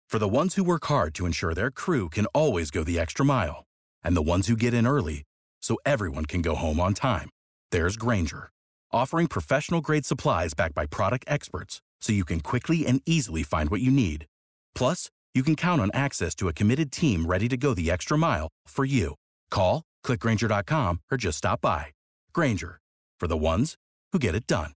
For the ones who work hard to ensure their crew can always go the extra mile, and the ones who get in early so everyone can go home on time, there's Grainger, offering professional-grade supplies backed by product experts so you can quickly and easily find what you need. Plus, you can count on access to a committed team ready to go the extra mile for you. Call, click Grainger.com, or just stop by. Grainger, for the ones who get it done.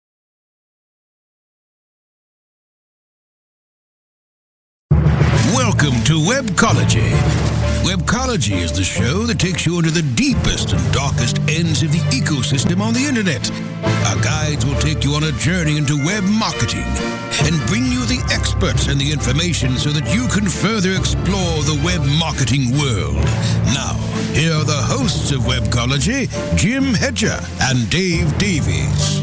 Welcome to Webcology. Webcology is the show that takes you into the deepest and darkest ends of the ecosystem on the internet. Our guides will take you on a journey into web marketing and bring you the experts and the information so that you can further explore the web marketing world. Now, here are the hosts of Webcology, Jim Hedger and Dave Davies.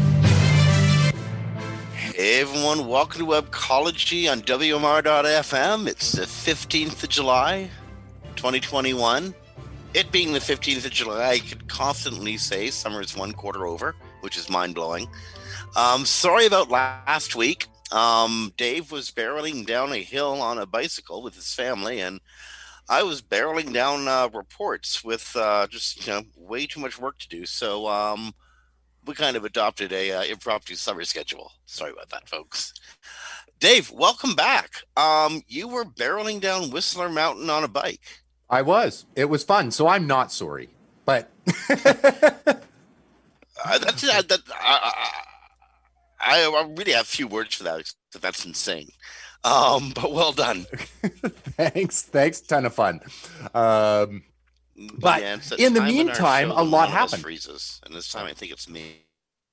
Hey everyone, welcome to Webcology on WMR.FM. It's the 15th of July, 2021. It being the 15th of July, I could confidently say summer is one quarter over, which is mind-blowing. Sorry about last week. Dave was barreling down a hill on a bicycle with his family, and I was barreling down reports with just way too much work to do. So we kind of adopted a impromptu summer schedule. Sorry about that, folks. Dave, welcome back. You were barreling down Whistler Mountain on a bike. I was. It was fun, so I'm not sorry. But I really have few words for that. That's insane. But well done. Thanks. Ton of fun. But yeah, in the meantime, a lot happened. Freezes, and this time I think it's me.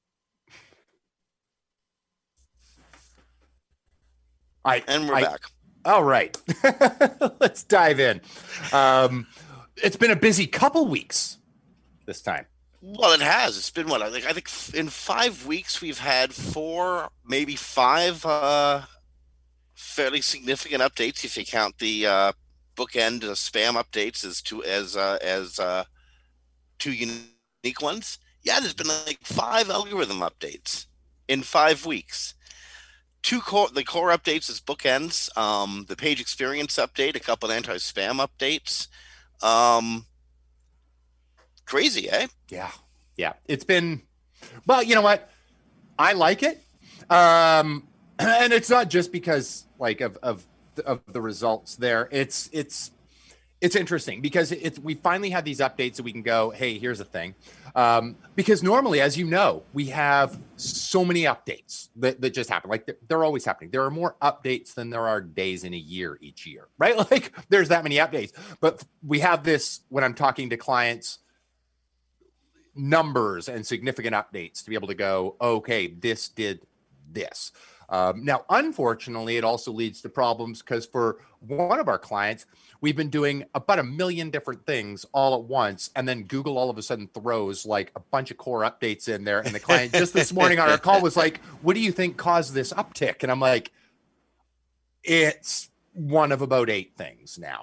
And we're back. All right. Let's dive in. It's been a busy couple weeks this time. Well, it has. It's been I think in 5 weeks we've had 4, maybe 5 fairly significant updates if you count the bookend spam updates as two unique ones. Yeah, there's been like 5 algorithm updates in 5 weeks. The core updates is bookends, the page experience update, a couple anti-spam updates. Crazy, eh? Yeah. It's been, well, you know what? I like it. And it's not just because of the results there. It's interesting because we finally had these updates that we can go, hey, here's the thing. Because normally, as you know, we have so many updates that just happen. Like they're always happening. There are more updates than there are days in a year each year, right? Like there's that many updates. But we have this when I'm talking to clients, numbers and significant updates to be able to go, okay, this did this. Now, unfortunately, it also leads to problems because for one of our clients, we've been doing about 1 million different things all at once. And then Google all of a sudden throws like a bunch of core updates in there. And the client just this morning on our call was like, what do you think caused this uptick? And I'm like, it's one of about 8 things now.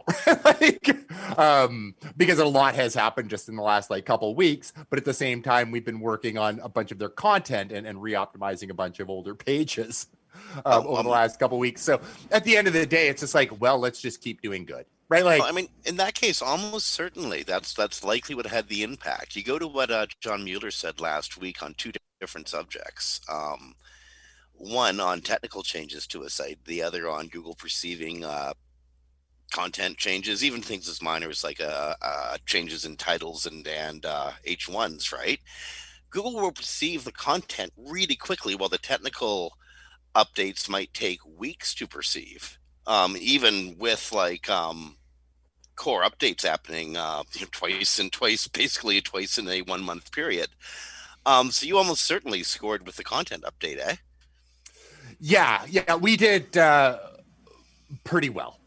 Because a lot has happened just in the last couple of weeks, but at the same time, we've been working on a bunch of their content and re-optimizing a bunch of older pages over the last couple of weeks. So at the end of the day, it's just let's just keep doing good. Right? I mean, in that case, almost certainly that's likely what had the impact. You go to what John Mueller said last week on 2 different subjects. One on technical changes to a site, the other on Google perceiving content changes, even things as minor as changes in titles and H1s, right? Google will perceive the content really quickly while the technical updates might take weeks to perceive, even with core updates happening basically twice in a 1 month period. So you almost certainly scored with the content update, eh? Yeah, we did pretty well.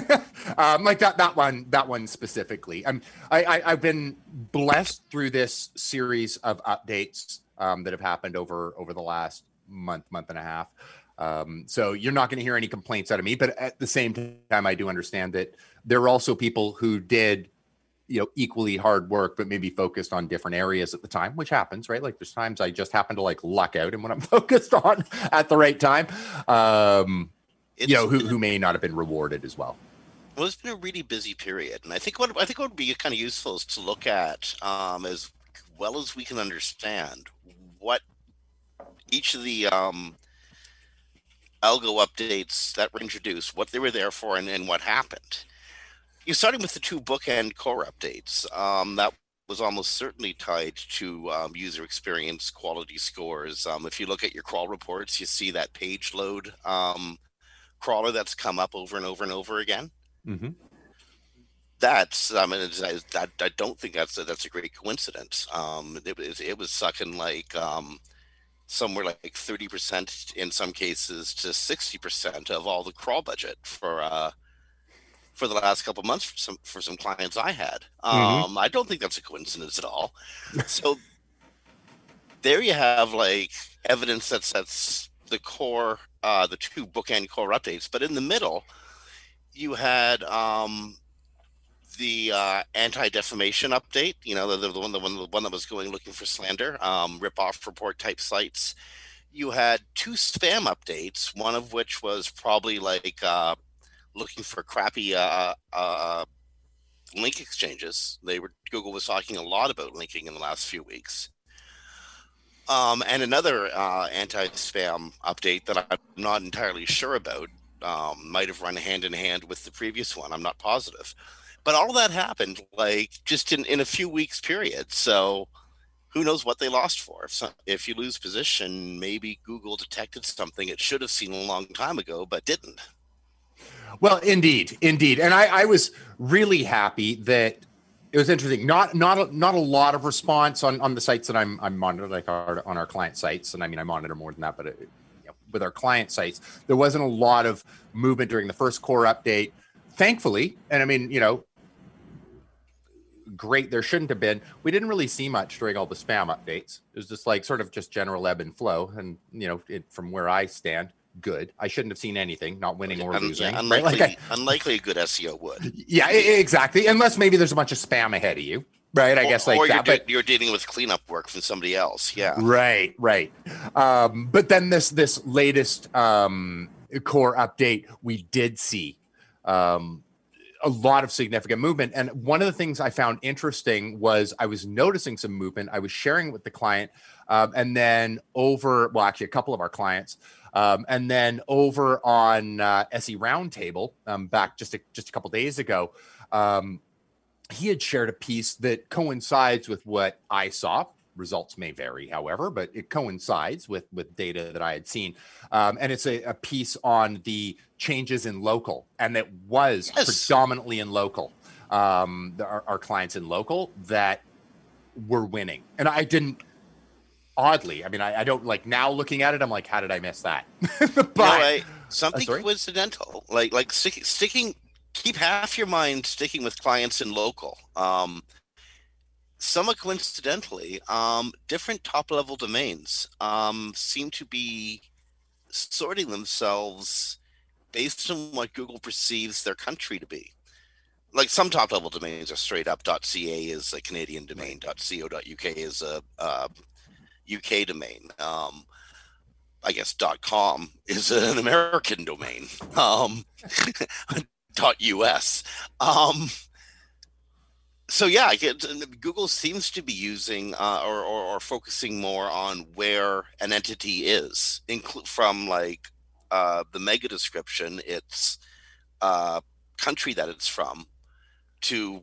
That one specifically. I've been blessed through this series of updates that have happened over the last month and a half. So you're not going to hear any complaints out of me, but at the same time, I do understand that there are also people who did, equally hard work, but maybe focused on different areas at the time, which happens, right? Like there's times I just happen to luck out and when I'm focused on at the right time. who may not have been rewarded as well. Well, it's been a really busy period, and I think what would be kind of useful is to look at, as well as we can understand, what each of the algo updates that were introduced, what they were there for, and what happened. You're starting with the two bookend core updates. That was almost certainly tied to user experience quality scores. If you look at your crawl reports, you see that page load crawler that's come up over and over and over again. Mm-hmm. That's I don't think that's a great coincidence. It was sucking like somewhere like 30% in some cases to 60% of all the crawl budget for the last couple of months for some clients I had. I don't think that's a coincidence at all. So there you have like evidence that sets the core, the two bookend core updates, but in the middle you had the anti-defamation update, the one that was going looking for slander, rip-off report type sites. You had two spam updates, one of which was probably like looking for crappy link exchanges. Google was talking a lot about linking in the last few weeks. And another anti-spam update that I'm not entirely sure about, might have run hand in hand with the previous one. I'm not positive. But all that happened like just in a few weeks period. So who knows what they lost for? If you lose position, maybe Google detected something it should have seen a long time ago, but didn't. Well, indeed. And I was really happy that it was interesting. Not a lot of response on the sites that I'm monitoring, like on our client sites. And I mean, I monitor more than that, but with our client sites, there wasn't a lot of movement during the first core update, thankfully. And I mean, great. There shouldn't have been. We didn't really see much during all the spam updates. It was just like sort of just general ebb and flow. And, from where I stand, good. I shouldn't have seen anything, not winning or losing. Unlikely, unlikely a good SEO would. Yeah, exactly. Unless maybe there's a bunch of spam ahead of you. Right, I guess like or that. But you're dealing with cleanup work from somebody else. Yeah. Right. But then this latest core update, we did see a lot of significant movement. And one of the things I found interesting was I was noticing some movement. I was sharing it with the client, and then actually a couple of our clients, and then over on SE Roundtable back just a couple days ago. He had shared a piece that coincides with what I saw. Results may vary, however, but it coincides with data that I had seen. And it's a piece on the changes in local, and it was predominantly in local. Our clients in local that were winning. And I didn't, oddly, I mean, I don't like now looking at it, I'm like, how did I miss that? But something coincidental, like sticking. Keep half your mind sticking with clients in local. Somewhat coincidentally, different top-level domains seem to be sorting themselves based on what Google perceives their country to be. Like some top-level domains are straight up .ca is a Canadian domain, .co.uk is a UK domain. I guess .com is an American domain. .us. So yeah, Google seems to be using or focusing more on where an entity is, from like the mega description, its country that it's from, to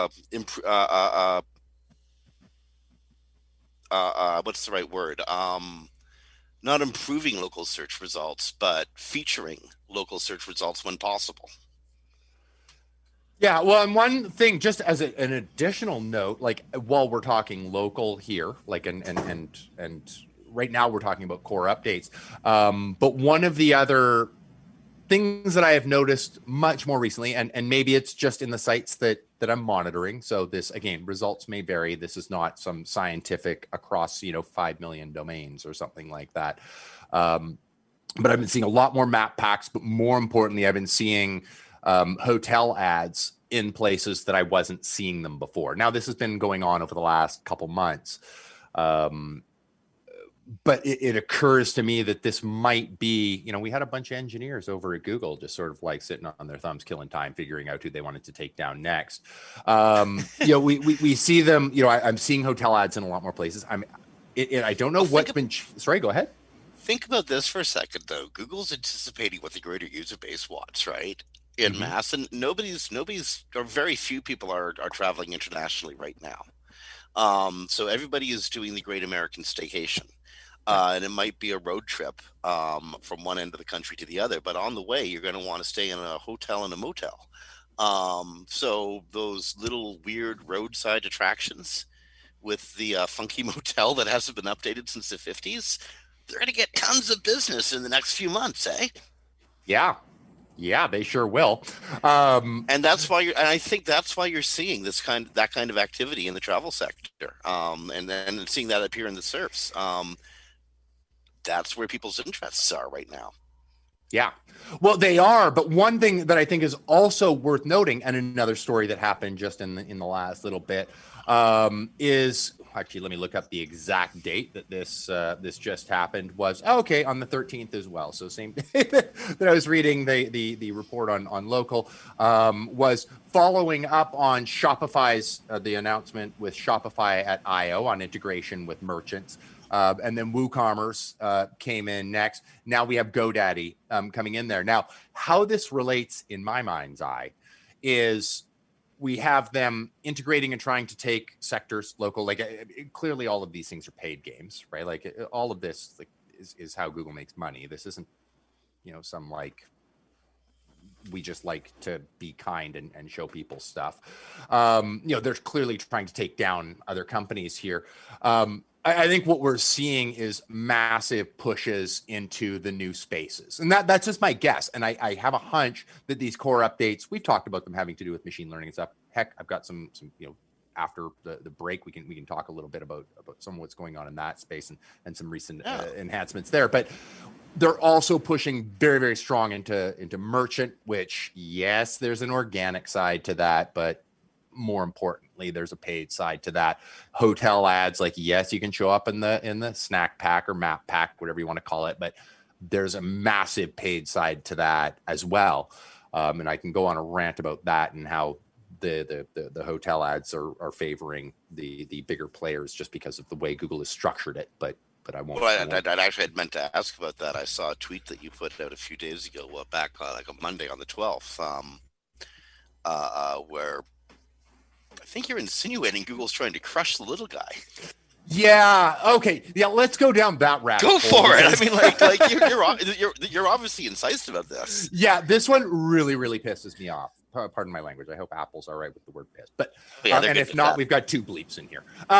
what's the right word? Not improving local search results, but featuring local search results when possible. Yeah, well, and one thing, just as an additional note, like while we're talking local here, like and right now we're talking about core updates, but one of the other things that I have noticed much more recently, and maybe it's just in the sites that I'm monitoring. So this, again, results may vary. This is not some scientific across 5 million domains or something like that. But I've been seeing a lot more map packs, but more importantly, I've been seeing hotel ads in places that I wasn't seeing them before. Now, this has been going on over the last couple months. but it occurs to me that this might be, we had a bunch of engineers over at Google just sort of like sitting on their thumbs, killing time, figuring out who they wanted to take down next. We see them, I'm seeing hotel ads in a lot more places. I don't know what's been, sorry, go ahead. Think about this for a second, though. Google's anticipating what the greater user base wants, right? In mass, and nobody's, or very few people are traveling internationally right now. So everybody is doing the Great American Staycation. And it might be a road trip from one end of the country to the other, but on the way, you're going to want to stay in a hotel and a motel. So those little weird roadside attractions with the funky motel that hasn't been updated since the 50s, they're going to get tons of business in the next few months, eh? Yeah, they sure will. And that's why I think that's why you're seeing that kind of activity in the travel sector. And then seeing that appear in the SERPs. That's where people's interests are right now. Yeah, well, they are. But one thing that I think is also worth noting, and another story that happened just in the last little bit, is actually, let me look up the exact date that this just happened. Was on the 13th as well. So same day that I was reading the report on local, was following up on Shopify's the announcement with Shopify at I/O on integration with merchants. And then WooCommerce came in next. Now we have GoDaddy coming in there. Now, how this relates in my mind's eye is we have them integrating and trying to take sectors local. Clearly, all of these things are paid games, right? All of this is how Google makes money. This isn't, some we just like to be kind and show people stuff. They're clearly trying to take down other companies here. I think what we're seeing is massive pushes into the new spaces. And that's just my guess. And I have a hunch that these core updates, we've talked about them having to do with machine learning and stuff. Heck, I've got some after the break, we can talk a little bit about some of what's going on in that space and some recent enhancements there. But they're also pushing very, very strong into merchant, which, yes, there's an organic side to that, but more importantly, there's a paid side to that. Hotel ads, yes, you can show up in the snack pack or map pack, whatever you want to call it, but there's a massive paid side to that as well. And I can go on a rant about that and how the hotel ads are favoring the bigger players just because of the way Google has structured it. But I won't. Well, I actually had meant to ask about that. I saw a tweet that you put out a few days ago, back a Monday on the 12th, where I think you're insinuating Google's trying to crush the little guy. Yeah. Okay. Yeah. Let's go down that rabbit hole. Go for it. I mean, you're obviously incisive about this. Yeah. This one really, really pisses me off. Pardon my language. I hope Apple's all right with the word piss. But and if not, we've got 2 bleeps in here.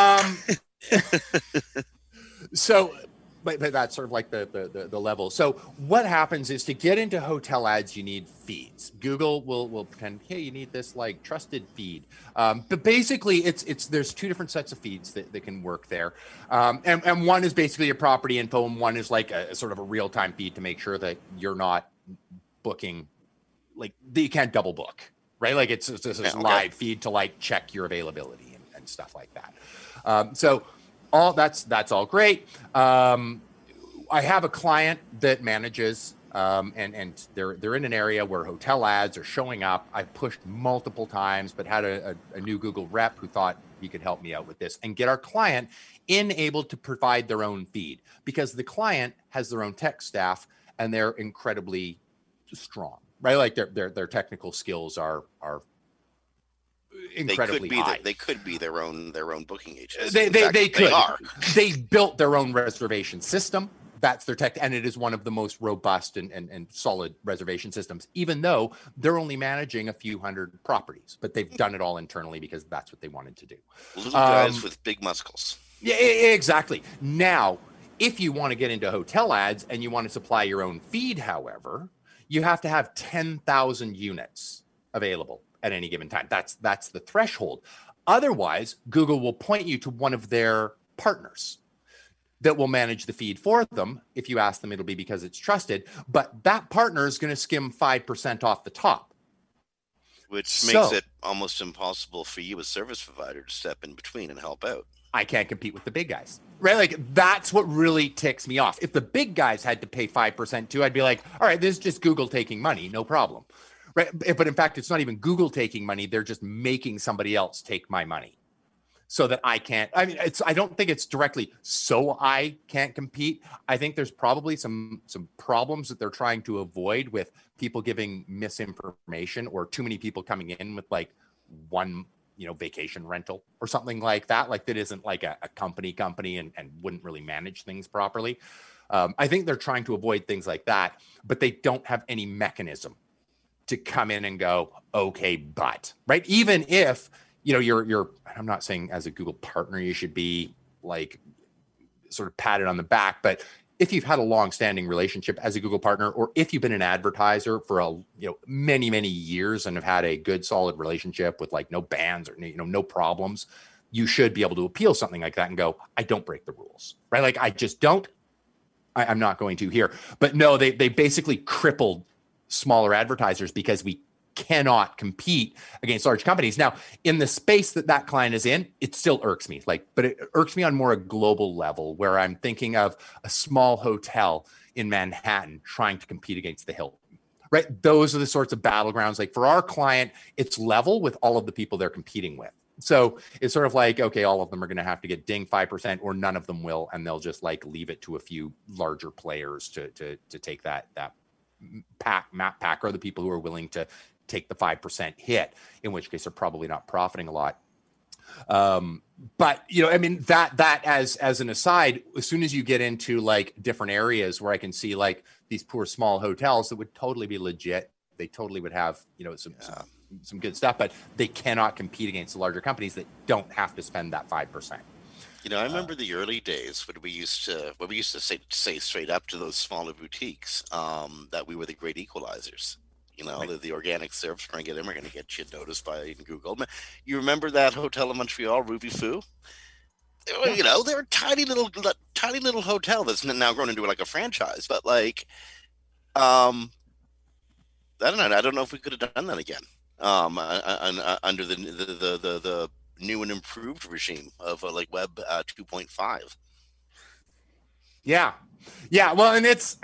So. But that's sort of like the level. So what happens is to get into hotel ads, you need feeds. Google will pretend, hey, you need this trusted feed. But basically, there's 2 different sets of feeds that can work there. And one is basically your property info, and one is a sort of a real-time feed to make sure that you're not booking, that you can't double book, right? It's this live feed to check your availability and stuff like that. So all that's all great. I have a client that manages, and they're in an area where hotel ads are showing up. I've pushed multiple times, but had a new Google rep who thought he could help me out with this and get our client able to provide their own feed, because the client has their own tech staff and they're incredibly strong, right? Their technical skills are incredibly high. They could be their own booking agents. They could. They are. They built their own reservation system. That's their tech, and it is one of the most robust and solid reservation systems, even though they're only managing a few hundred properties. But they've done it all internally because that's what they wanted to do. Little guys with big muscles. Yeah, exactly. Now, if you want to get into hotel ads and you want to supply your own feed, however, you have to have 10,000 units available at any given time. That's the threshold. Otherwise, Google will point you to one of their partners that will manage the feed for them. If you ask them, it'll be because it's trusted, but that partner is going to skim 5% off the top. Which makes it almost impossible for you as service provider to step in between and help out. I can't compete with the big guys, right? Like that's what really ticks me off. If the big guys had to pay 5% too, I'd be like, all right, this is just Google taking money, no problem, right? But in fact, it's not even Google taking money. They're just making somebody else take my money so that I can't. I mean, I don't think it's directly so I can't compete. I think there's probably some problems that they're trying to avoid with people giving misinformation or too many people coming in with like one vacation rental or something like that isn't like a company and wouldn't really manage things properly. I think they're trying to avoid things like that, but they don't have any mechanism to come in and go, okay, but right. Even if, you're, I'm not saying as a Google partner, you should be like sort of patted on the back, but if you've had a long-standing relationship as a Google partner, or if you've been an advertiser for many, many years and have had a good, solid relationship with like no bans or no problems, you should be able to appeal something like that and go, I don't break the rules, right? Like I just don't. I'm not going to here. But no, they basically crippled smaller advertisers because we cannot compete against large companies. Now, in the space that client is in, it still irks me. But it irks me on more a global level, where I'm thinking of a small hotel in Manhattan trying to compete against the Hilton. Right? Those are the sorts of battlegrounds. Like for our client, it's level with all of the people they're competing with. So it's sort of like, okay, all of them are going to have to get dinged 5%, or none of them will, and they'll just like leave it to a few larger players to take that map pack, or the people who are willing to take the 5% hit, in which case they're probably not profiting a lot. But I mean, that as an aside, as soon as you get into like different areas where I can see like these poor small hotels that would totally be legit, they totally would have some good stuff, but they cannot compete against the larger companies that don't have to spend that 5%. I remember the early days when we used to say straight up to those smaller boutiques that we were the great equalizers. Right. The organic service, we're going to get you noticed by Google. You remember that hotel in Montreal, Ruby Foo? Yeah. They're a tiny little hotel that's now grown into like a franchise. But like, I don't know. I don't know if we could have done that again under the new and improved regime of like Web 2.5. Yeah. Well, and it's.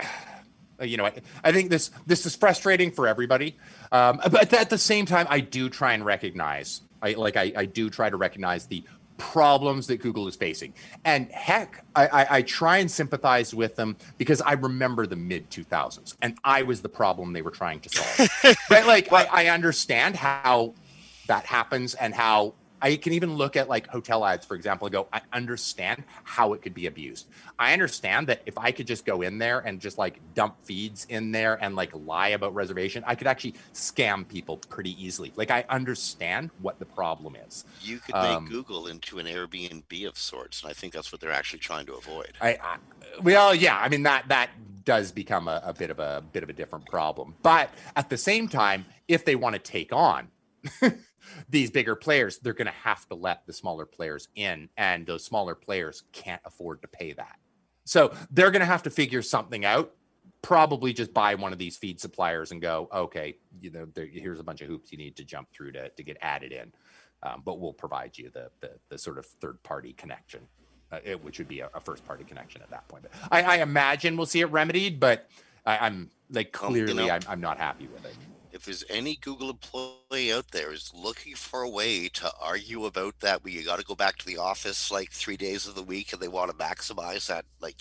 I think this is frustrating for everybody, but at the same time, I do try and recognize. I do try to recognize the problems that Google is facing, and heck, I try and sympathize with them because I remember the mid 2000s, and I was the problem they were trying to solve. Right? Like I understand how that happens, and how I can even look at like hotel ads, for example, and go, I understand how it could be abused. I understand that if I could just go in there and just like dump feeds in there and like lie about reservation, I could actually scam people pretty easily. Like I understand what the problem is. You could make Google into an Airbnb of sorts, and I think that's what they're actually trying to avoid. Well, yeah, I mean that does become a bit of a different problem. But at the same time, if they want to take on these bigger players, they're going to have to let the smaller players in, and those smaller players can't afford to pay that. So they're going to have to figure something out, probably just buy one of these feed suppliers and go, okay, here's a bunch of hoops you need to jump through to get added in. But we'll provide you the sort of third party connection, which would be a first party connection at that point. But I imagine we'll see it remedied, but I'm like, clearly I'm not happy with it. If there's any Google employee out there who's looking for a way to argue about that, where you got to go back to the office like 3 days of the week, and they want to maximize that, like,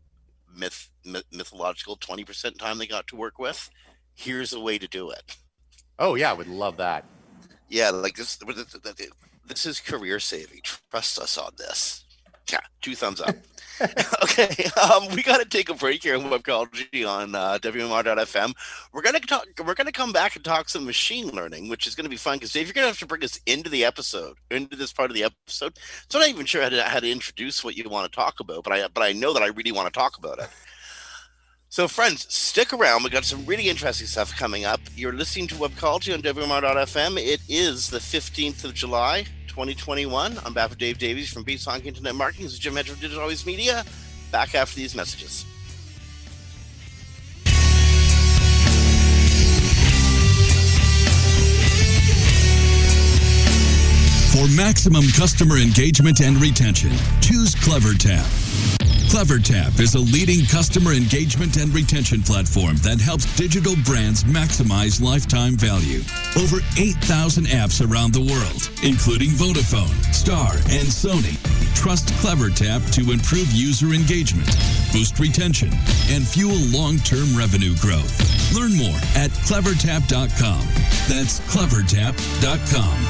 mythological 20% time they got to work with, here's a way to do it. Oh yeah, I would love that. Yeah, like this is career saving. Trust us on this. Yeah, 2 thumbs up. Okay, we got to take a break here on Webcology on WMR.fm. We're gonna come back and talk some machine learning, which is going to be fun because Dave, you're going to have to bring us into this part of the episode. So I'm not even sure how to introduce what you want to talk about, but I know that I really want to talk about it. So friends, stick around. We got some really interesting stuff coming up. You're listening to Webcology on WMR.fm. It is the 15th of July. 2021. On behalf of Dave Davies from BeatSong Internet Marketing, this is Jim Hedger of Digital Always Media. Back after these messages. For For maximum customer engagement and retention, choose CleverTap. CleverTap is a leading customer engagement and retention platform that helps digital brands maximize lifetime value. Over 8,000 apps around the world, including Vodafone, Star, and Sony, trust CleverTap to improve user engagement, boost retention, and fuel long-term revenue growth. Learn more at clevertap.com. That's clevertap.com.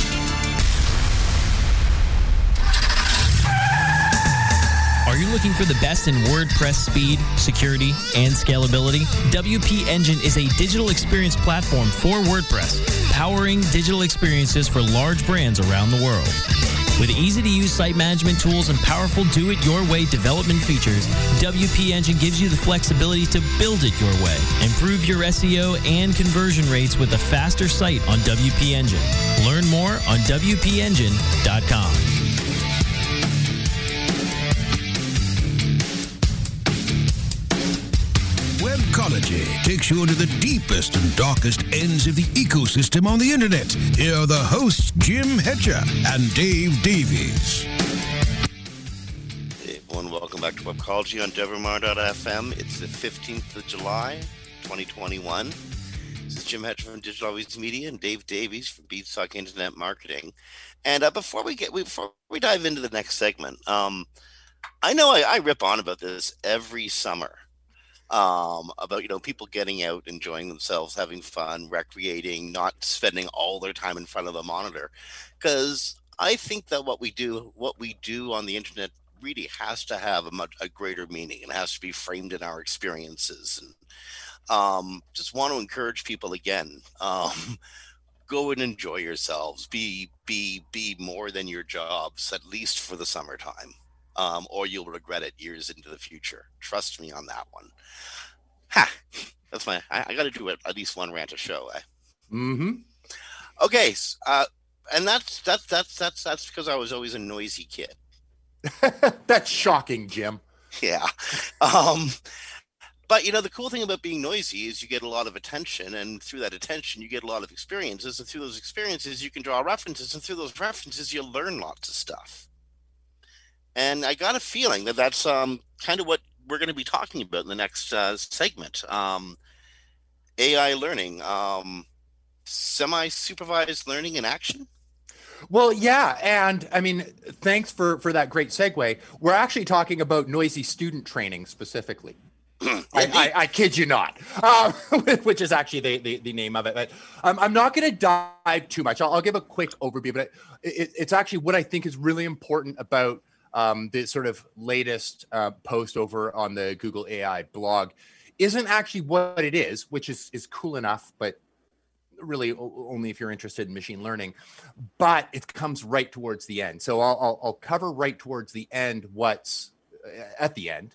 Are you looking for the best in WordPress speed, security, and scalability? WP Engine is a digital experience platform for WordPress, powering digital experiences for large brands around the world. With easy-to-use site management tools and powerful do-it-your-way development features, WP Engine gives you the flexibility to build it your way. Improve your SEO and conversion rates with a faster site on WP Engine. Learn more on WPEngine.com. Webcology takes you into the deepest and darkest ends of the ecosystem on the internet. Here are the hosts, Jim Hedger and Dave Davies. Hey everyone, welcome back to Webcology on Devermar.fm. It's the 15th of July, 2021. This is Jim Hedger from Digital Always Media and Dave Davies from Beanstalk Internet Marketing. And before we dive into the next segment, I know I rip on about this every summer. About, people getting out, enjoying themselves, having fun, recreating, not spending all their time in front of the monitor. Because I think that what we do on the internet really has to have a greater meaning and has to be framed in our experiences. And just want to encourage people again, go and enjoy yourselves. Be more than your jobs, at least for the summertime. Or you'll regret it years into the future. Trust me on that one. That's I got to do at least one rant a show. Mm-hmm. Okay, and that's because I was always a noisy kid. That's shocking, Jim. Yeah. But the cool thing about being noisy is you get a lot of attention, and through that attention you get a lot of experiences, and through those experiences you can draw references, and through those references you'll learn lots of stuff. And I got a feeling that that's kind of what we're going to be talking about in the next segment. AI learning, semi-supervised learning in action. Well, yeah. And I mean, thanks for that great segue. We're actually talking about noisy student training specifically. I kid you not, which is actually the name of it. But I'm not going to dive too much. I'll give a quick overview, but it's actually what I think is really important about the sort of latest post over on the Google AI blog isn't actually what it is, which is cool enough, but really only if you're interested in machine learning. But it comes right towards the end. So I'll cover right towards the end what's at the end.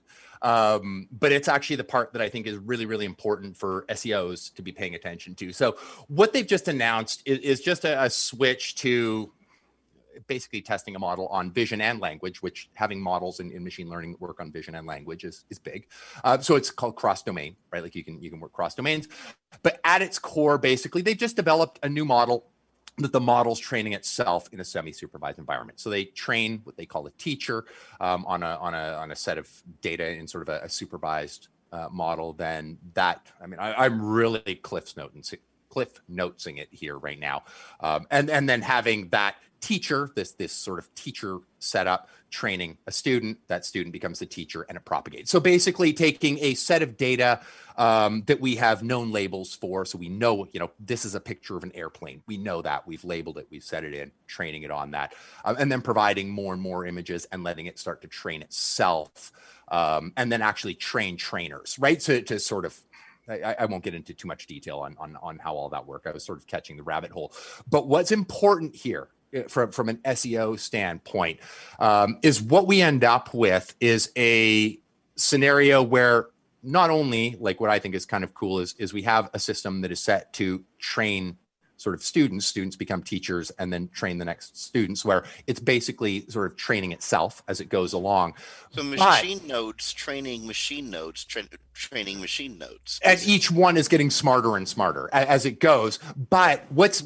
But it's actually the part that I think is really, really important for SEOs to be paying attention to. So what they've just announced is just a switch to basically testing a model on vision and language, which having models in machine learning work on vision and language is big. So it's called cross-domain, right? Like you can work cross domains, but at its core, basically, they've just developed a new model that the model's training itself in a semi-supervised environment. So they train what they call a teacher on a set of data in sort of a supervised model. Then that, I mean, I'm really cliff notesing it here right now, and then having that teacher, this sort of teacher setup, training a student, that student becomes the teacher, and it propagates. So basically taking a set of data that we have known labels for, so we know, this is a picture of an airplane. We know that, we've labeled it, we've set it in, training it on that, and then providing more and more images and letting it start to train itself, and then actually train trainers, right? So to sort of, I won't get into too much detail on how all that works. I was sort of catching the rabbit hole. But what's important here from an SEO standpoint is what we end up with is a scenario where not only, like what I think is kind of cool is we have a system that is set to train sort of students become teachers and then train the next students, where it's basically sort of training itself as it goes along. So machine nodes training machine nodes, training machine nodes. And each one is getting smarter and smarter as it goes. But what's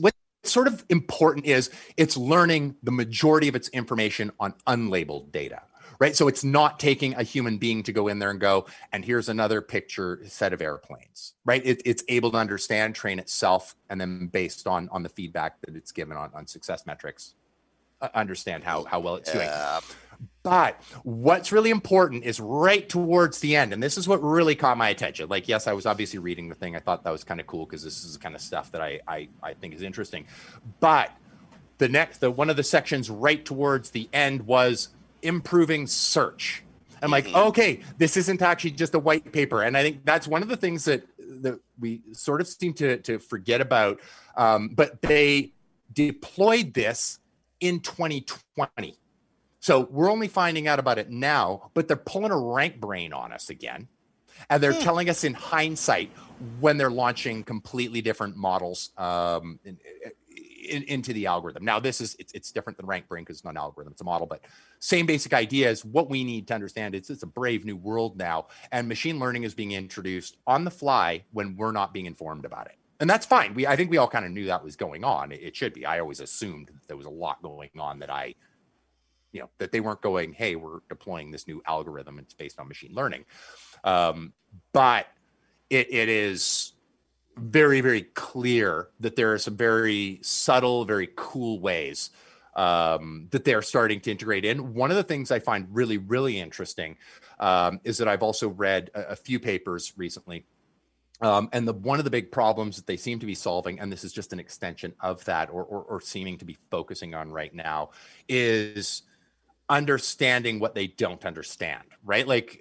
sort of important is it's learning the majority of its information on unlabeled data, right? So it's not taking a human being to go in there and go, and here's another picture set of airplanes, right? It's able to understand, train itself, and then based on the feedback that it's given on success metrics, understand how well it's doing. But what's really important is right towards the end, and this is what really caught my attention. Like, yes, I was obviously reading the thing. I thought that was kind of cool because this is the kind of stuff that I think is interesting. But one of the sections right towards the end was improving search. I'm like, okay, this isn't actually just a white paper. And I think that's one of the things that we sort of seem to forget about. But they deployed this in 2020. So we're only finding out about it now, but they're pulling a rank brain on us again. And they're telling us in hindsight when they're launching completely different models into the algorithm. Now, it's different than rank brain because it's not an algorithm, it's a model, but same basic idea is what we need to understand. It's a brave new world now. And machine learning is being introduced on the fly when we're not being informed about it. And that's fine. I think we all kind of knew that was going on. It should be. I always assumed that there was a lot going on that they weren't going, hey, we're deploying this new algorithm. It's based on machine learning. But it is very, very clear that there are some very subtle, very cool ways that they're starting to integrate in. One of the things I find really, really interesting is that I've also read a few papers recently. And one of the big problems that they seem to be solving, and this is just an extension of that or seeming to be focusing on right now, is understanding what they don't understand, right? Like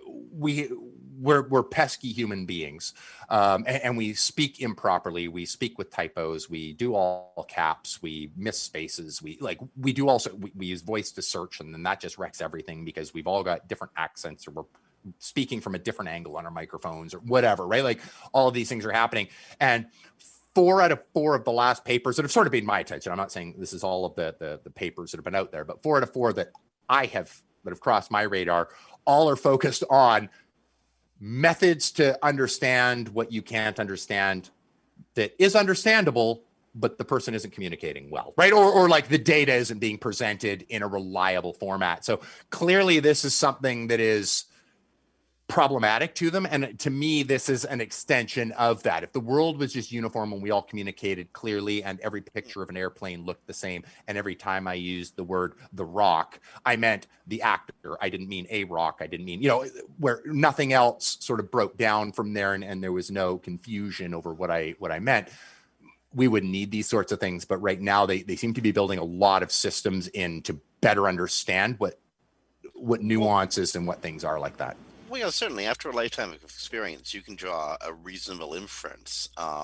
we're pesky human beings, and we speak improperly. We speak with typos. We do all caps. We miss spaces. We use voice to search, and then that just wrecks everything because we've all got different accents, or we're speaking from a different angle on our microphones or whatever, right? Like all of these things are happening. And 4 out of 4 of the last papers that have sort of been my attention, I'm not saying this is all of the papers that have been out there, but 4 out of 4 that have crossed my radar, all are focused on methods to understand what you can't understand that is understandable, but the person isn't communicating well, right? Or like the data isn't being presented in a reliable format. So clearly this is something that is problematic to them. And to me, this is an extension of that. If the world was just uniform and we all communicated clearly and every picture of an airplane looked the same, and every time I used the word The Rock, I meant the actor. I didn't mean a rock. I didn't mean, where nothing else sort of broke down from there and there was no confusion over what I meant. We wouldn't need these sorts of things. But right now they seem to be building a lot of systems in to better understand what nuances and what things are like that. Well, yeah, certainly. After a lifetime of experience, you can draw a reasonable inference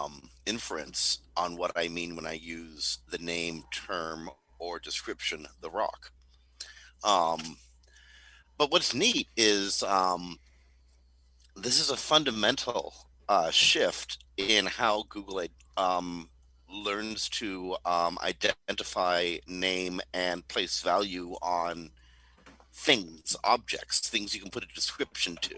on what I mean when I use the name, term, or description, The Rock. But what's neat is this is a fundamental shift in how Google learns to identify, name, and place value on things, objects, things you can put a description to,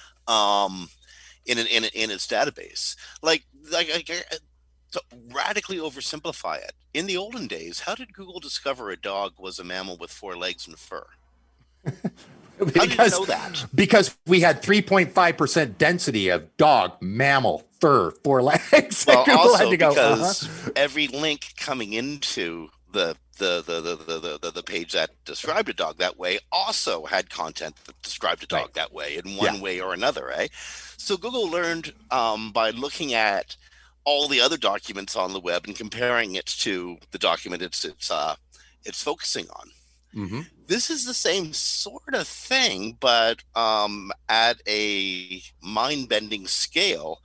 in its database. Like to radically oversimplify it. In the olden days, how did Google discover a dog was a mammal with 4 legs and fur? How did you know that? Because we had 3.5% density of dog, mammal, fur, 4 legs. Well, also because every link coming into the page that described a dog that way also had content that described a dog that way in one way or another, eh? So Google learned by looking at all the other documents on the web and comparing it to the document it's focusing on. Mm-hmm. This is the same sort of thing, but at a mind-bending scale.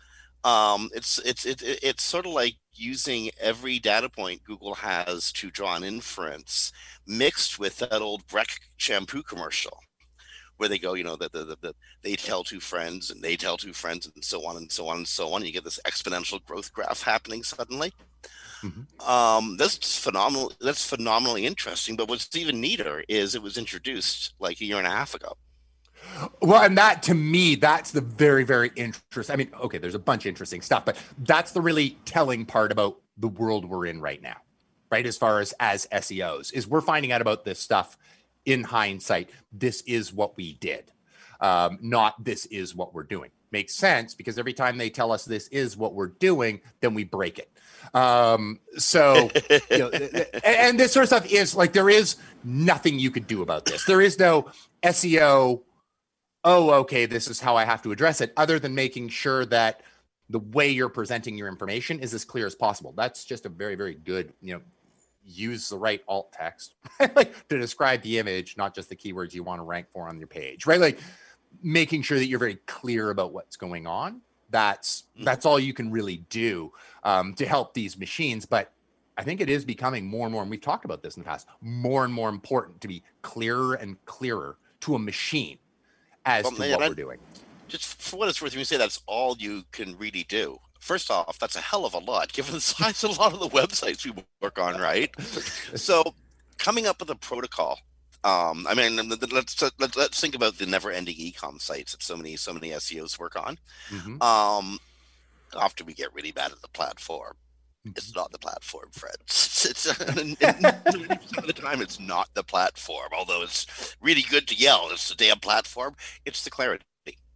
It's sort of like using every data point Google has to draw an inference mixed with that old Breck shampoo commercial where they go, they tell 2 friends and they tell 2 friends and so on and so on and so on. And you get this exponential growth graph happening suddenly. Mm-hmm. That's phenomenal. That's phenomenally interesting. But what's even neater is it was introduced like a year and a half ago. Well, and that, to me, that's the very, very interesting. I mean, okay, there's a bunch of interesting stuff, but that's the really telling part about the world we're in right now, right? As far as SEOs, is we're finding out about this stuff in hindsight. This is what we did, not this is what we're doing. Makes sense, because every time they tell us this is what we're doing, then we break it. So, and this sort of stuff is like, there is nothing you could do about this. There is no SEO, oh, okay, this is how I have to address it, other than making sure that the way you're presenting your information is as clear as possible. That's just a very, very good, use the right alt text, like to describe the image, not just the keywords you want to rank for on your page, right? Like making sure that you're very clear about what's going on. That's all you can really do to help these machines. But I think it is becoming more and more, and we've talked about this in the past, more and more important to be clearer and clearer to a machine as to what we're doing. Just for what it's worth, when you say that's all you can really do, first off, that's a hell of a lot, given the size of a lot of the websites we work on, right? So coming up with a protocol, let's think about the never-ending e-com sites that so many SEOs work on. Mm-hmm. After we get really bad at the platform, it's not the platform, Fred. It's 90% of the time, it's not the platform. Although it's really good to yell, it's the damn platform. It's the clarity.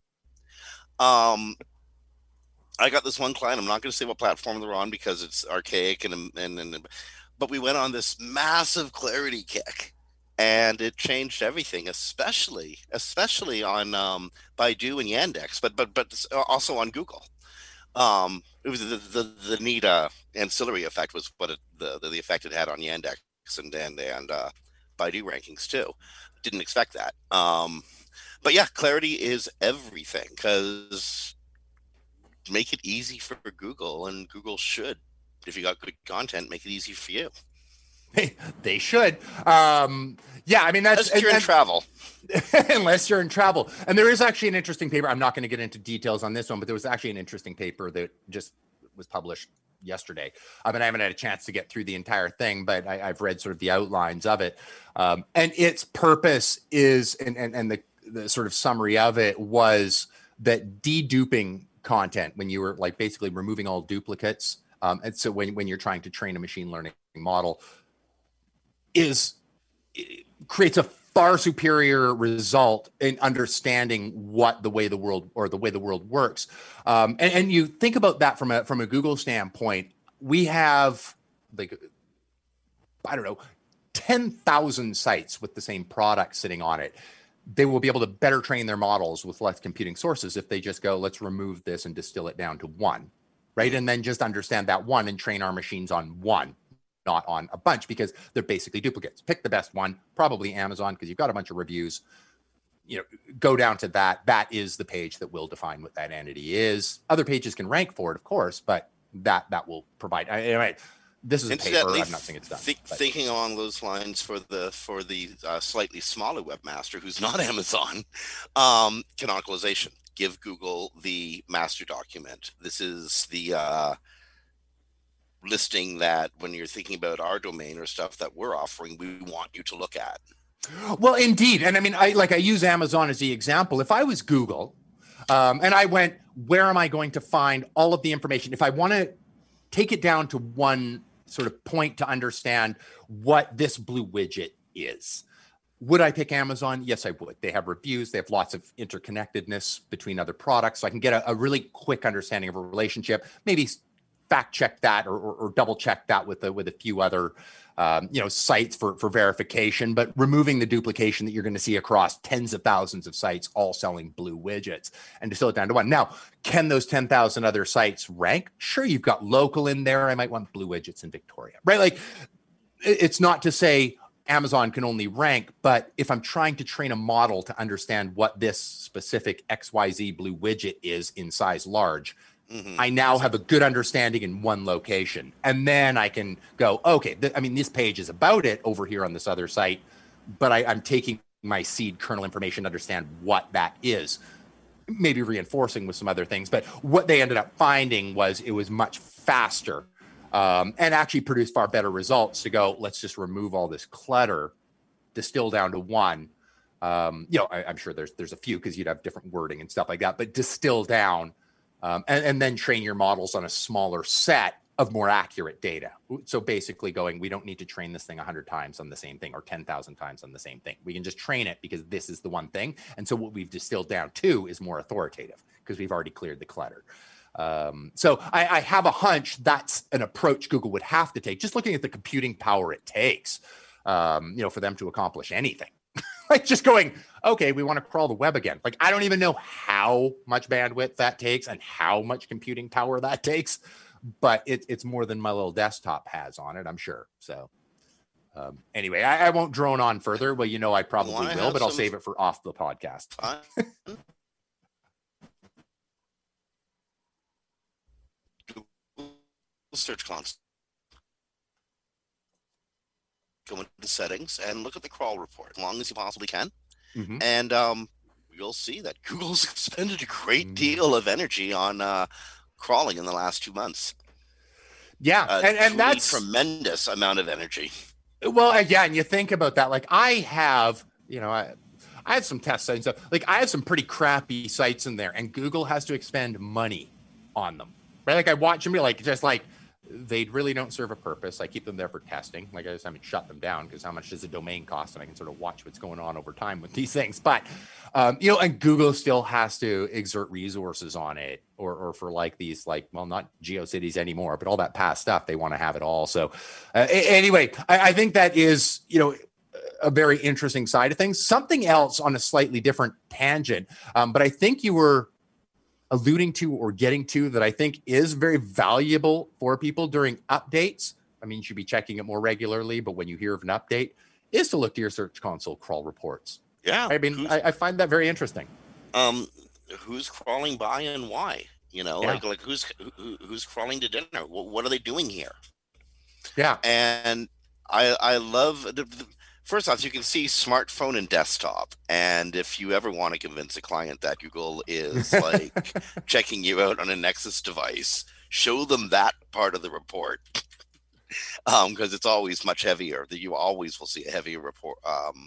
I got this one client. I'm not going to say what platform they're on because it's archaic, but we went on this massive clarity kick, and it changed everything, especially on Baidu and Yandex, but also on Google. It was the neat ancillary effect was what the effect it had on Yandex and Baidu rankings too. Didn't expect that. But yeah, clarity is everything, because make it easy for Google, and Google should, if you got good content, make it easy for you. They should. Yeah, I mean, that's unless you're in travel. Unless you're in travel. And there is actually an interesting paper. I'm not going to get into details on this one, but there was actually an interesting paper that just was published yesterday. I haven't had a chance to get through the entire thing, but I've read sort of the outlines of it. And its purpose is, and the sort of summary of it was that deduping content, when you were like basically removing all duplicates. And so when you're trying to train a machine learning model, creates a far superior result in understanding the way the world works. And you think about that from a Google standpoint, we have 10,000 sites with the same product sitting on it. They will be able to better train their models with less computing sources if they just go, let's remove this and distill it down to one, right? And then just understand that one and train our machines on one, not on a bunch, because they're basically duplicates. Pick the best one, probably Amazon, because you've got a bunch of reviews. Go down to that. That is the page that will define what that entity is. Other pages can rank for it, of course, but that will provide. This is a paper. I'm not saying it's done. Thinking along those lines for the slightly smaller webmaster who's not Amazon, canonicalization. Give Google the master document. This is the listing that when you're thinking about our domain or stuff that we're offering, we want you to look at. Well, indeed. And I mean, I use Amazon as the example. If I was Google and I went, where am I going to find all of the information? If I want to take it down to one sort of point to understand what this blue widget is, would I pick Amazon? Yes, I would. They have reviews. They have lots of interconnectedness between other products. So I can get a really quick understanding of a relationship, maybe fact check that or double check that with a few other sites for verification, but removing the duplication that you're going to see across tens of thousands of sites all selling blue widgets and distill it down to one. Now, can those 10,000 other sites rank? Sure, you've got local in there. I might want blue widgets in Victoria, right? Like, it's not to say Amazon can only rank, but if I'm trying to train a model to understand what this specific XYZ blue widget is in size large, I now have a good understanding in one location. And then I can go, okay, this page is about it over here on this other site, but I'm taking my seed kernel information to understand what that is, maybe reinforcing with some other things. But what they ended up finding was it was much faster and actually produced far better results to go, let's just remove all this clutter, distill down to one. I'm sure there's a few because you'd have different wording and stuff like that, but distill down and then train your models on a smaller set of more accurate data. So basically going, we don't need to train this thing 100 times on the same thing or 10,000 times on the same thing. We can just train it because this is the one thing. And so what we've distilled down to is more authoritative because we've already cleared the clutter. So I have a hunch that's an approach Google would have to take, just looking at the computing power it takes, for them to accomplish anything. Like just going, okay, we want to crawl the web again. Like, I don't even know how much bandwidth that takes and how much computing power that takes, but it's more than my little desktop has on it, I'm sure. So anyway, I won't drone on further. Well, I probably will, but I'll save it for off the podcast. Search console. Go into the settings and look at the crawl report as long as you possibly can. Mm-hmm. And you'll see that Google's expended a great deal of energy on crawling in the last 2 months. Yeah, and that's tremendous amount of energy. Well, yeah, and you think about that. Like I have, I have some test sites and stuff. Like I have some pretty crappy sites in there, and Google has to expend money on them. Right? Like I watch them, they really don't serve a purpose. I keep them there for testing. Like I just haven't shut them down because how much does a domain cost? And I can sort of watch what's going on over time with these things. But, and Google still has to exert resources on it or for like these, not GeoCities anymore, but all that past stuff, they want to have it all. So anyway, I think that is, a very interesting side of things. Something else on a slightly different tangent. But I think you were alluding to or getting to that I think is very valuable for people during updates. I mean, you should be checking it more regularly, but when you hear of an update, is to look to your Search Console crawl reports. Yeah. I mean, I find that very interesting. Who's crawling by and why? Like who's crawling to dinner? What are they doing here? Yeah. And I love first off, you can see smartphone and desktop. And if you ever want to convince a client that Google is checking you out on a Nexus device, show them that part of the report. Because it's always much heavier. That you always will see a heavier report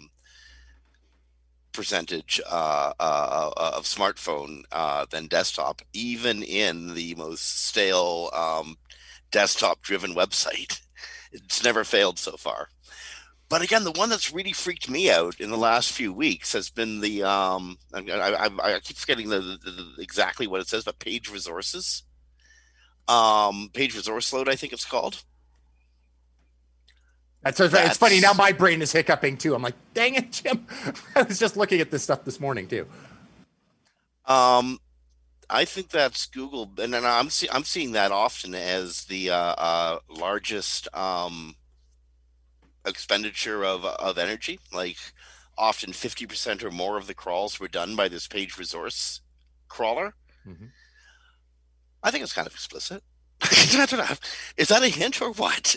percentage of smartphone than desktop, even in the most stale desktop-driven website. It's never failed so far. But again, the one that's really freaked me out in the last few weeks has been the I keep forgetting the exactly what it says, but page resources, page resource load, I think it's called. It's funny now. My brain is hiccuping too. I'm like, dang it, Jim! I was just looking at this stuff this morning too. I think that's Google, and then I'm seeing that often as the largest expenditure of energy. Like often 50% or more of the crawls were done by this page resource crawler. Mm-hmm. I think it's kind of explicit. Is that a hint or what?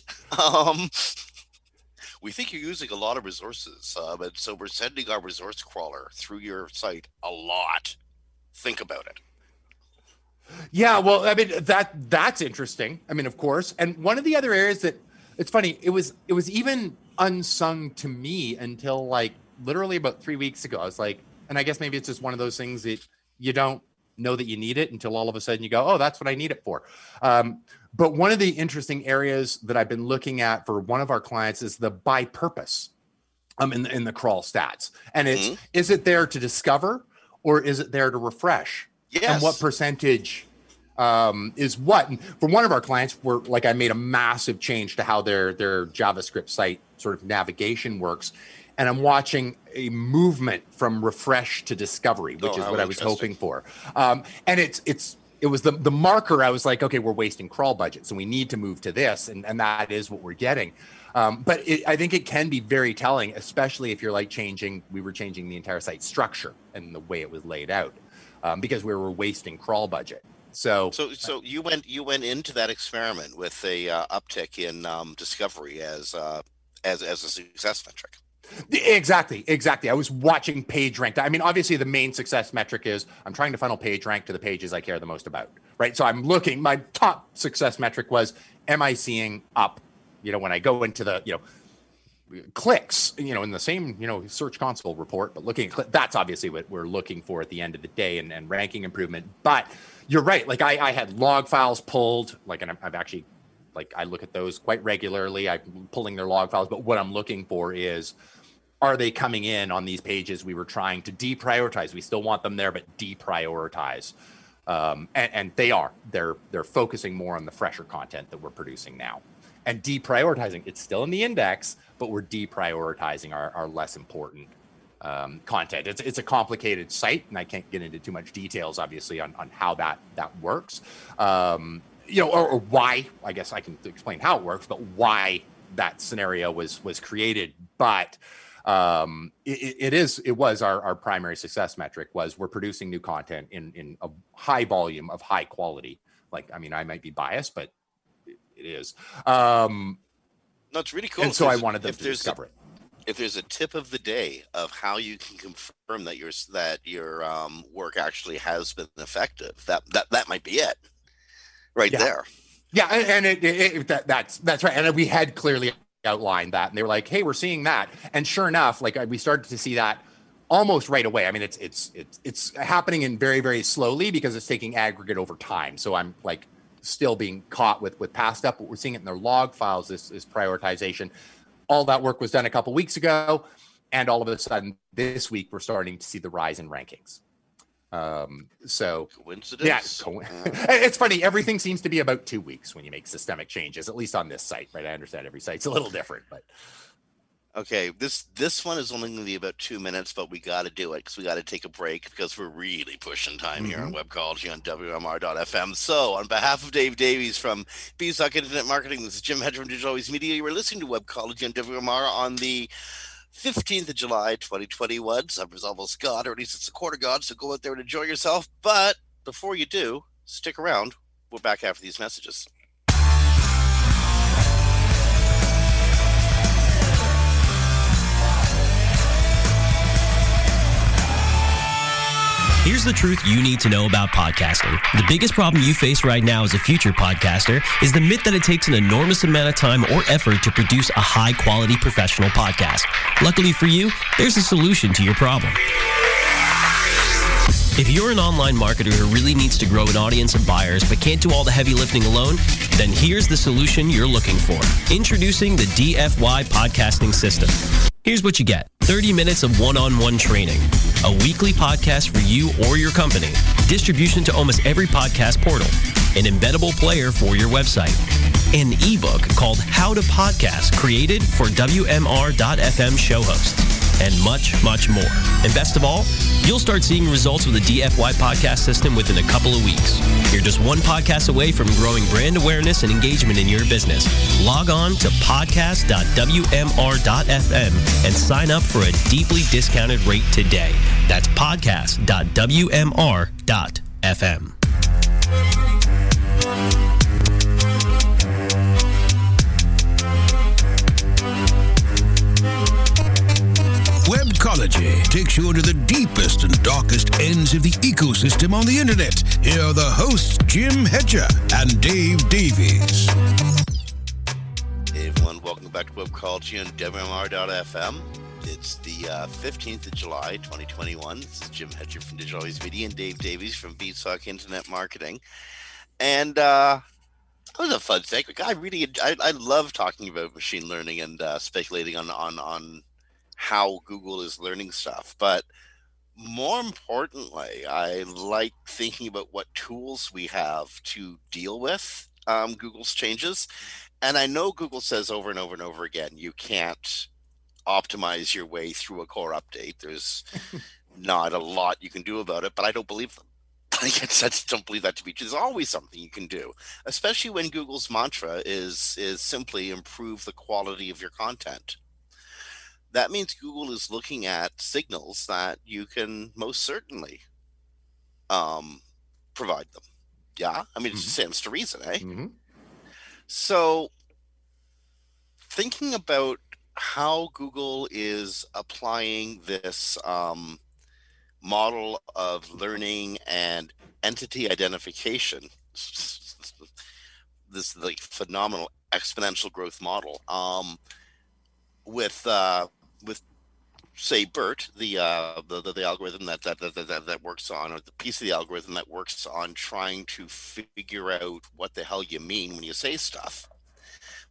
We think you're using a lot of resources, but so we're sending our resource crawler through your site a lot. Think about it. Yeah, well, I mean that's interesting. I mean, of course, and one of the other areas that it's funny, it was even unsung to me until like literally about 3 weeks ago. I was like, and I guess maybe it's just one of those things that you don't know that you need it until all of a sudden you go, oh, that's what I need it for. But one of the interesting areas that I've been looking at for one of our clients is the by purpose in the crawl stats. And it's, is it there to discover or is it there to refresh? Yes. And what percentage is what? And for one of our clients, I made a massive change to how their JavaScript site sort of navigation works. And I'm watching a movement from refresh to discovery, which is what I was hoping for. And it was the marker. I was like, okay, we're wasting crawl budgets and we need to move to this. And that is what we're getting. But I think it can be very telling, especially if you're we were changing the entire site structure and the way it was laid out because we were wasting crawl budget. So you went into that experiment with a uptick in discovery as a success metric. Exactly. I was watching page rank. I mean, obviously the main success metric is I'm trying to funnel page rank to the pages I care the most about, right? So I'm looking, my top success metric was, am I seeing up, when I go into the, clicks, in the same, Search Console report, but looking at that's obviously what we're looking for at the end of the day and ranking improvement. But you're right. Like I had log files pulled, and I've actually like I look at those quite regularly. I'm pulling their log files, but what I'm looking for is, are they coming in on these pages we were trying to deprioritize? We still want them there, but deprioritize. And they are. They're focusing more on the fresher content that we're producing now, and deprioritizing. It's still in the index, but we're deprioritizing our less important content. It's a complicated site, and I can't get into too much details, obviously, on how that works. Or why. I guess I can explain how it works, but why that scenario was created. But it was our primary success metric. Was we're producing new content in a high volume of high quality. Like, I mean, I might be biased, but it is. No, it's really cool. And so I wanted them to discover it. If there's a tip of the day of how you can confirm that your work actually has been effective, that might be it, right there. Yeah, and that's right. And we had clearly outlined that, and they were like, "Hey, we're seeing that," and sure enough, like we started to see that almost right away. I mean, it's happening in very, very slowly because it's taking aggregate over time. So I'm like still being caught with past stuff, but we're seeing it in their log files. This prioritization. All that work was done a couple weeks ago, and all of a sudden this week we're starting to see the rise in rankings. So coincidence. Yeah, it's funny. Everything seems to be about 2 weeks when you make systemic changes, at least on this site, right? I understand every site's a little different, but okay, this one is only going to be about 2 minutes, but we got to do it because we got to take a break because we're really pushing time here on Webcology on WMR.fm. So, on behalf of Dave Davies from Beanstalk Internet Marketing, this is Jim Hedger from Digital Always Media. You are listening to Webcology on WMR on the 15th of July, 2021. Summer's almost gone, or at least it's a quarter gone, so go out there and enjoy yourself. But before you do, stick around. We're back after these messages. Here's the truth you need to know about podcasting. The biggest problem you face right now as a future podcaster is the myth that it takes an enormous amount of time or effort to produce a high-quality professional podcast. Luckily for you, there's a solution to your problem. If you're an online marketer who really needs to grow an audience of buyers but can't do all the heavy lifting alone, then here's the solution you're looking for. Introducing the DFY Podcasting System. Here's what you get. 30 minutes of one-on-one training, a weekly podcast for you or your company, distribution to almost every podcast portal, an embeddable player for your website, an ebook called How to Podcast created for WMR.FM show hosts, and much, much more. And best of all, you'll start seeing results with the DFY podcast system within a couple of weeks. You're just one podcast away from growing brand awareness and engagement in your business. Log on to podcast.wmr.fm and sign up for a deeply discounted rate today. That's podcast.wmr.fm. Webcology takes you into the deepest and darkest ends of the ecosystem on the internet. Here are the hosts, Jim Hedger and Dave Davies. Hey everyone, welcome back to Webcology on WMR.fm. It's the 15th of July, 2021. This is Jim Hedger from Digital Always Media and Dave Davies from Beanstalk Internet Marketing. And that was a fun segment. I love talking about machine learning and speculating on how Google is learning stuff. But more importantly, I like thinking about what tools we have to deal with Google's changes. And I know Google says over and over and over again, you can't optimize your way through a core update. There's not a lot you can do about it, but I don't believe them. I just don't believe that to be true. There's always something you can do, especially when Google's mantra is simply improve the quality of your content. That means Google is looking at signals that you can most certainly provide them. Yeah, I mean, it just stands to reason, eh? Mm-hmm. So thinking about how Google is applying this model of learning and entity identification, this like phenomenal exponential growth model, with say BERT, the algorithm that works on, or the piece of the algorithm that works on trying to figure out what the hell you mean when you say stuff.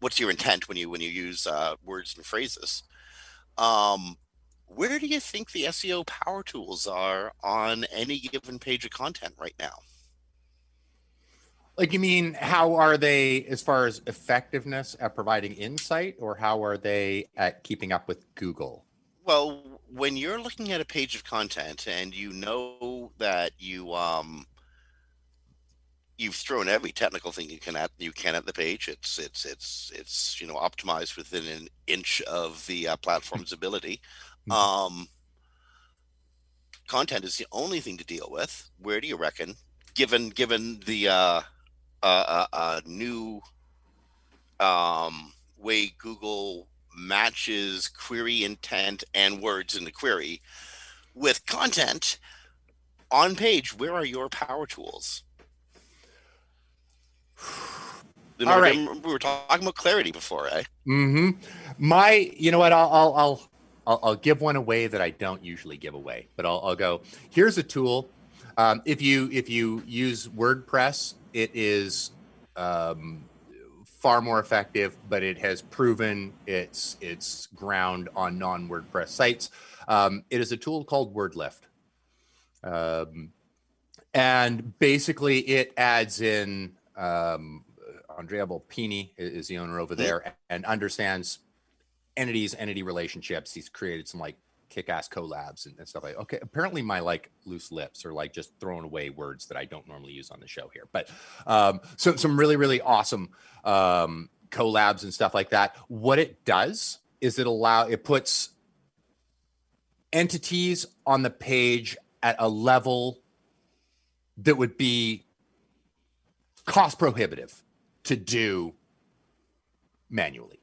what's your intent when you use words and phrases. Where do you think the SEO power tools are on any given page of content right now? Like, you mean, how are they as far as effectiveness at providing insight, or how are they at keeping up with Google? Well, when you're looking at a page of content and you know that you've thrown every technical thing you can at the page. It's optimized within an inch of the platform's ability. Content is the only thing to deal with. Where do you reckon, given the new way Google matches query intent and words in the query with content on page, where are your power tools? All right. We were talking about clarity before, eh? You know what? I'll give one away that I don't usually give away, but I'll go. Here's a tool. If you use WordPress, it is far more effective, but it has proven its ground on non-WordPress sites. It is a tool called WordLift. And basically it adds in Andrea Volpini is the owner over there, and understands entity relationships. He's created some like kick-ass collabs and stuff like. Okay, apparently my like loose lips are like just throwing away words that I don't normally use on the show here, but so some really awesome collabs and stuff like that. What it does is it puts entities on the page at a level that would be cost prohibitive to do manually,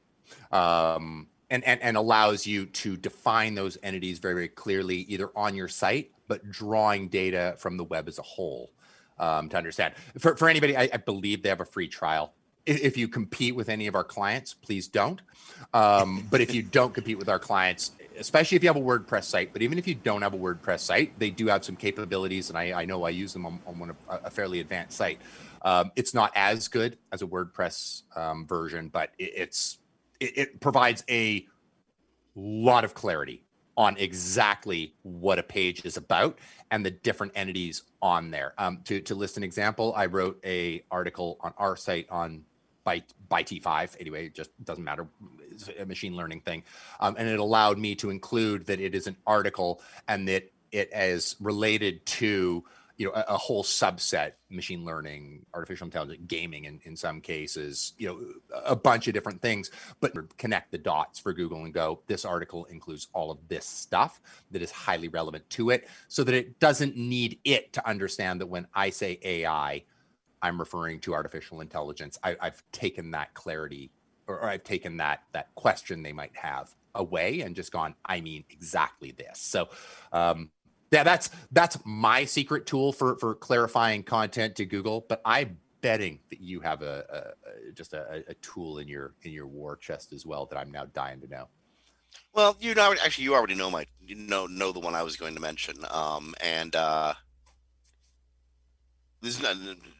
and allows you to define those entities very clearly, either on your site, but drawing data from the web as a whole, to understand. For anybody, I believe they have a free trial. If you compete with any of our clients, please don't. But if you don't compete with our clients, especially if you have a WordPress site, but even if you don't have a WordPress site, they do have some capabilities, and I know I use them on a fairly advanced site. It's not as good as a WordPress version, but it provides a lot of clarity on exactly what a page is about and the different entities on there. To list an example, I wrote a article on our site on by T5. Anyway, it just doesn't matter. It's a machine learning thing. And it allowed me to include that it is an article and that it is related to, a whole subset: machine learning, artificial intelligence, gaming in some cases, a bunch of different things, but connect the dots for Google and go, this article includes all of this stuff that is highly relevant to it, so that it doesn't need it to understand that when I say AI, I'm referring to artificial intelligence. I've taken that clarity, or I've taken that question they might have away and just gone, I mean exactly this. So, yeah, that's my secret tool for clarifying content to Google. But I'm betting that you have a tool in your war chest as well that I'm now dying to know. Well, you already know know the one I was going to mention. And this is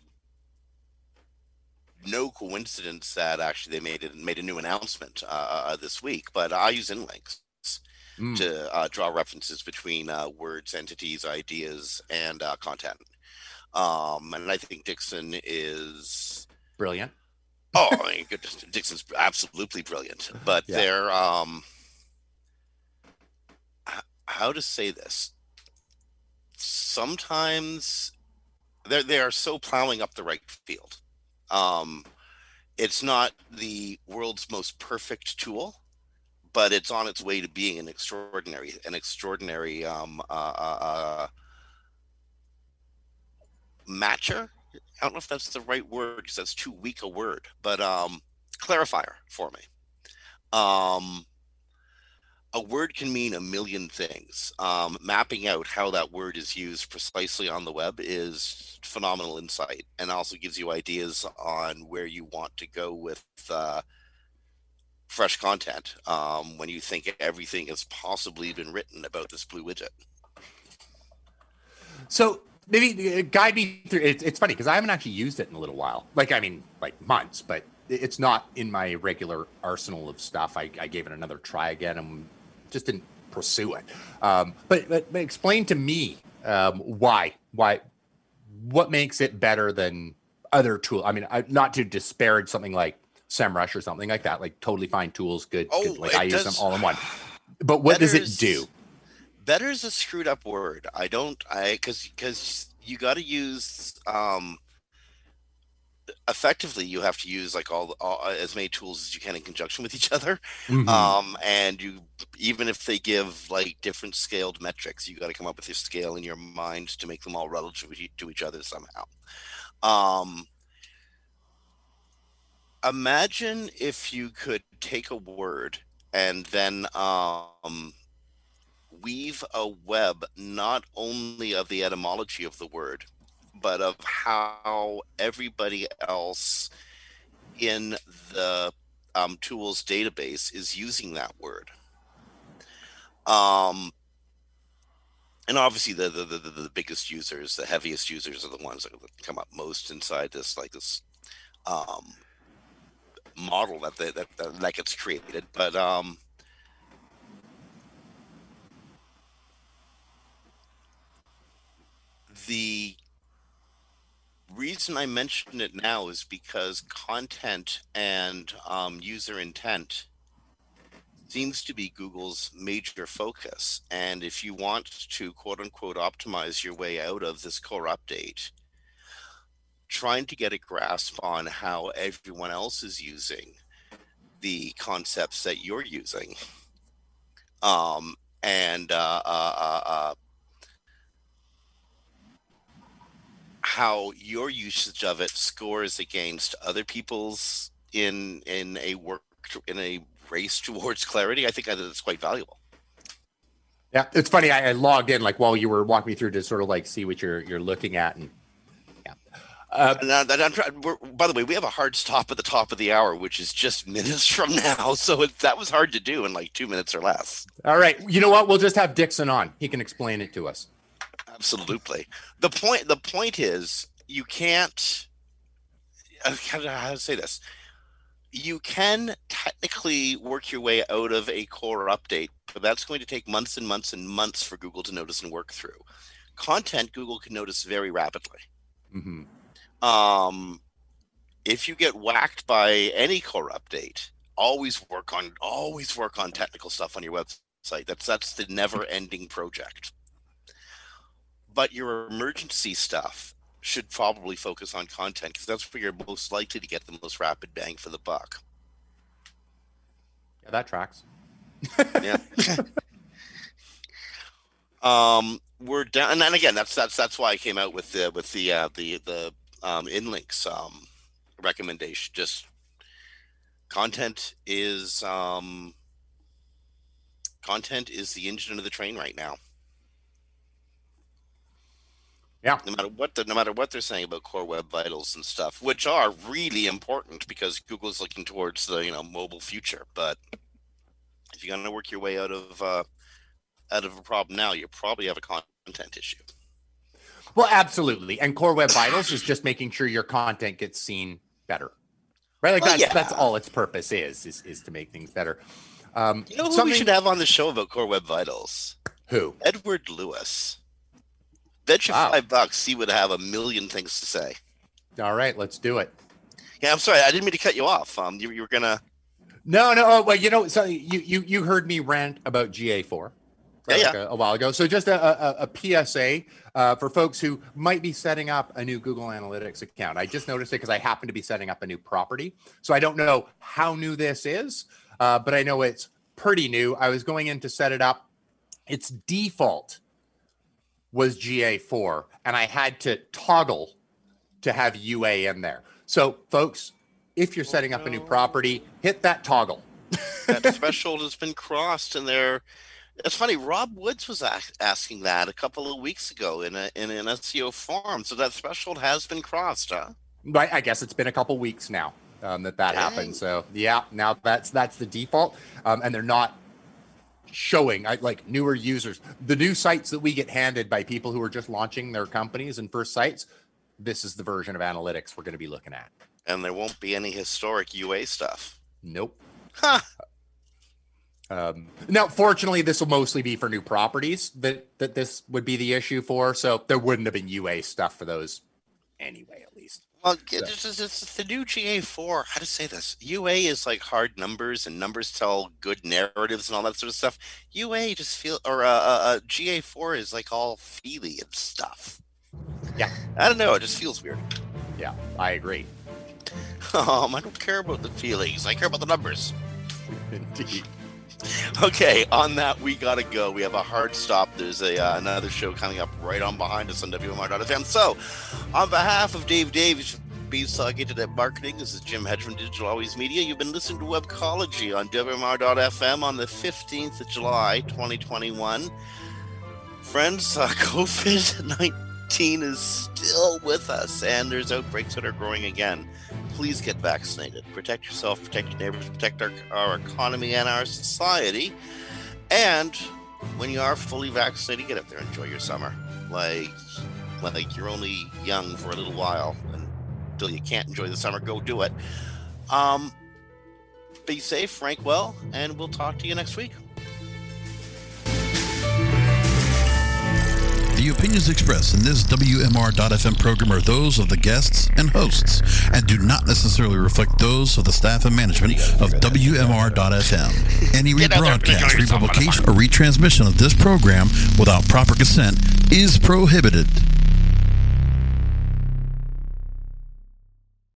no coincidence that actually they made a new announcement this week. But I use Inlinks to draw references between words, entities, ideas, and content. And I think Dixon is brilliant. Oh, I mean, goodness, Dixon's absolutely brilliant. But they're how to say this? Sometimes they are so plowing up the right field. It's not the world's most perfect tool, but it's on its way to being an extraordinary matcher. I don't know if that's the right word because that's too weak a word, but clarifier for me. A word can mean a million things. Mapping out how that word is used precisely on the web is phenomenal insight, and also gives you ideas on where you want to go with fresh content when you think everything has possibly been written about this blue widget. So maybe guide me through. It's funny because I haven't actually used it in a little while. Like months, but it's not in my regular arsenal of stuff. I gave it another try again and just didn't pursue it. But explain to me why, what makes it better than other tools? I mean, not to disparage something like SEMrush or something like that, like totally fine tools, good. Like I use them all in one. But what does it do? Better is a screwed up word. Because you got to use, effectively you have to use like all as many tools as you can in conjunction with each other. And you, even if they give like different scaled metrics, you got to come up with your scale in your mind to make them all relative to each other somehow. Imagine if you could take a word and then weave a web not only of the etymology of the word, but of how everybody else in the tools database is using that word. And obviously the biggest users, the heaviest users are the ones that come up most inside this model that gets created. But the reason I mention it now is because content and user intent seems to be Google's major focus. And if you want to quote unquote optimize your way out of this core update, trying to get a grasp on how everyone else is using the concepts that you're using, and how your usage of it scores against other people's in a race towards clarity, I think that it's quite valuable. Yeah, it's funny. I logged in like while you were walking me through to sort of like see what you're looking at, and yeah. By the way, we have a hard stop at the top of the hour, which is just minutes from now. So that was hard to do in like 2 minutes or less. All right. You know what? We'll just have Dixon on. He can explain it to us. Absolutely. The point is you can't, how to say this? You can technically work your way out of a core update, but that's going to take months and months and months for Google to notice and work through. Content, Google can notice very rapidly. If you get whacked by any core update, always work on technical stuff on your website. That's the never-ending project. But your emergency stuff should probably focus on content, because that's where you're most likely to get the most rapid bang for the buck. Yeah, that tracks. Yeah. We're down, and then again, that's why I came out with the InLinks recommendation. Just content is the engine of the train right now. Yeah. No matter what they're saying about Core Web Vitals and stuff, which are really important because Google's looking towards the mobile future. But if you're going to work your way out of a problem now, you probably have a content issue. Well, absolutely. And Core Web Vitals is just making sure your content gets seen better, right? Like that's all its purpose is to make things better. Who we should have on the show about Core Web Vitals? Who? Edward Lewis. Bet you $5 he would have a million things to say. All right, let's do it. Yeah, I'm sorry, I didn't mean to cut you off. You were gonna. No. Oh, well, so you heard me rant about GA4. A while ago. So just a PSA for folks who might be setting up a new Google Analytics account. I just noticed it because I happen to be setting up a new property. So I don't know how new this is, but I know it's pretty new. I was going in to set it up. Its default was GA4, and I had to toggle to have UA in there. So folks, if you're setting up a new property, hit that toggle. That threshold has been crossed, and it's funny. Rob Woods was asking that a couple of weeks ago in an SEO forum. So that threshold has been crossed, huh? Right. I guess it's been a couple weeks now that happened. So yeah, now that's the default, and they're not showing like newer users. The new sites that we get handed by people who are just launching their companies and first sites. This is the version of analytics we're going to be looking at. And there won't be any historic UA stuff. Nope. Huh. Now, fortunately, this will mostly be for new properties that this would be the issue for. So there wouldn't have been UA stuff for those anyway, at least. Well, it's the new GA4. How to say this? UA is like hard numbers, and numbers tell good narratives and all that sort of stuff. UA just GA4 is like all feely and stuff. Yeah. I don't know. It just feels weird. Yeah, I agree. I don't care about the feelings. I care about the numbers. Indeed. Okay, on that, we gotta go. We have a hard stop. There's another show coming up right on behind us on WMR.fm. So, on behalf of Dave Davies, Beanstalk Internet Marketing, this is Jim Hedge from Digital Always Media. You've been listening to Webcology on WMR.fm on the 15th of July, 2021. Friends, COVID-19 is still with us, and there's outbreaks that are growing again. Please get vaccinated. Protect yourself, protect your neighbors, protect our economy and our society. And when you are fully vaccinated, get out there and enjoy your summer. Like you're only young for a little while until you can't enjoy the summer. Go do it. Be safe, rank well, and we'll talk to you next week. The opinions expressed in this WMR.FM program are those of the guests and hosts and do not necessarily reflect those of the staff and management of WMR.FM. Any rebroadcast, republication, or retransmission of this program without proper consent is prohibited.